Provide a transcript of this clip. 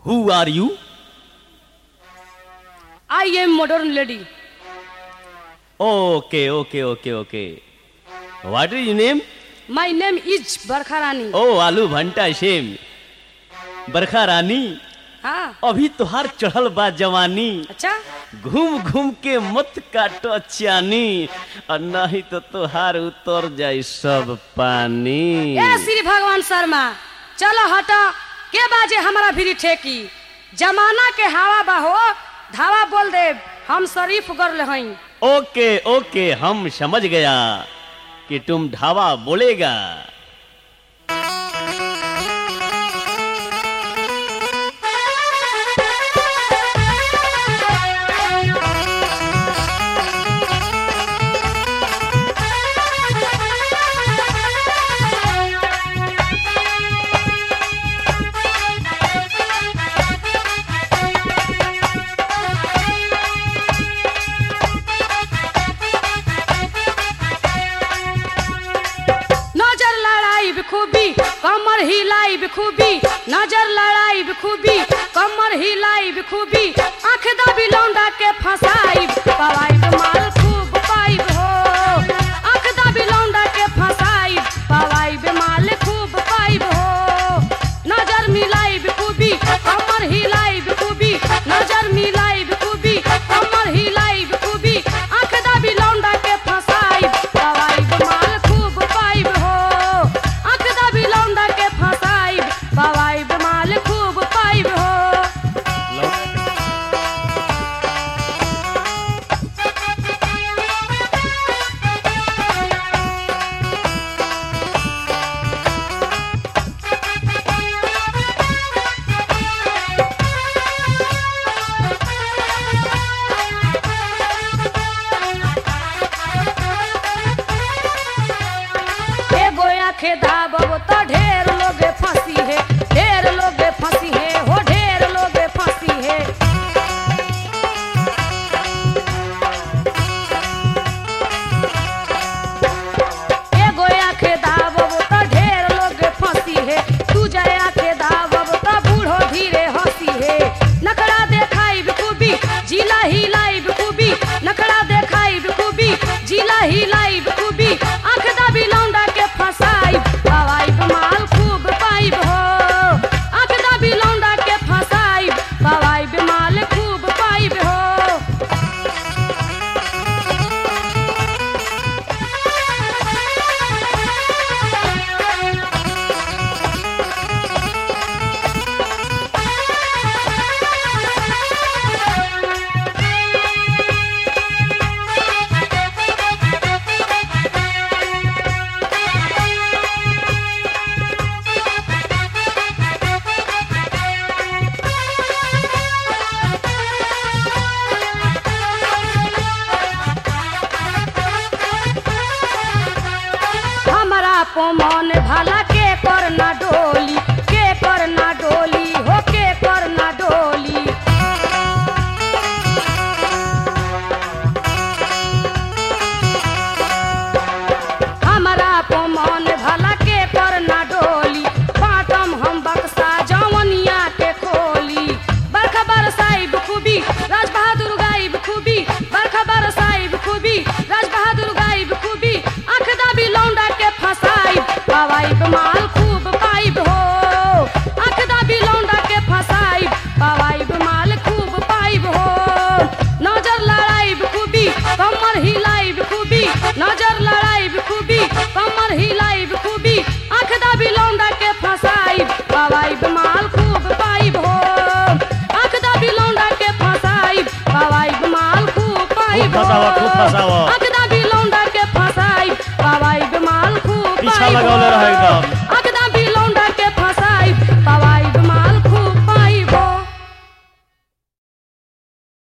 Who are you? I am modern lady. Okay. What is your name? My name is Barkha Rani. Oh, आलू भंटा shame बरखा रानी। हाँ अभी तुहार चढ़ल बा जवानी, अच्छा घूम घूम के मत काटो चानी, और नहीं तो तुहार उतर जाई सब पानी। ए श्री भगवान शर्मा चलो हटा के बाजे हमारा भी ठेकी जमाना के हवा बहो धावा बोल दे हम शरीफ गर्ल हई। ओके हम समझ गया कि तुम ढावा बोलेगा। कमर हिलाई खूबी नजर लड़ाई खूबी कमर हिलाई खूबी आंख दाबी लौंडा के फसाई पवाई माल खूब पाई हो आंख दाबी लौंडा के फसाई पवाई माल खूब पाई हो नजर मिलाई खूबी कमर हिलाई खूबी नजर मिलाई खूबी कमर हिलाई खूबी आंख दाबी लौंडा के फसाई पवाई माल खूब पाई हो आंख दाबी लौंडा के फसाई पवाई माल खूब पाई हो। खेदाब तो ढेर लोगे फंसी है ढेर लोगे फंसी है हो ढेर लोगे फंसी है। एगो आखे दाब तो ढेर लोगे फंसी है तू जाए आखे दाब तो बूढ़ो धीरे हंसी है नखड़ा देखाई खूबी जिला हिलाई खूबी नखड़ा देखाई खूबी जिला हिलाई खूबी आंख दाबी लौंडा के फसाई पवाई माल खूब पाई हो आंख दाबी लौंडा के फसाई पवाई माल खूब पाई हो। मन भला के करना डोली के करना डोली हो के करना डोली हमारा मन भला के करना डोली पाटम हम बक्सा जवनिया के खोली बरखा बरसाई खूबी राज बहादुर गायब खूबी बरखा बरसाई खूबी राज बहादुर गायब खूबी आंख दाबी लौंडा के फसाई पवाई माल खूब पाई हो आंख दाबी लौंडा के फसाई पवाई माल खूब पाई हो नजर लड़ाई खूबी कमर हिलाई खूबी नजर लड़ाई खूबी कमर हिलाई खूबी आंख दाबी लौंडा के फसाई पवाई माल खूब पाई हो आंख दाबी लौंडा के फसाई पवाई माल खूब पाई हो आंख दाबी लौंडा के फसाई पवाई माल खूब पीछा लगावले रहे एकदम।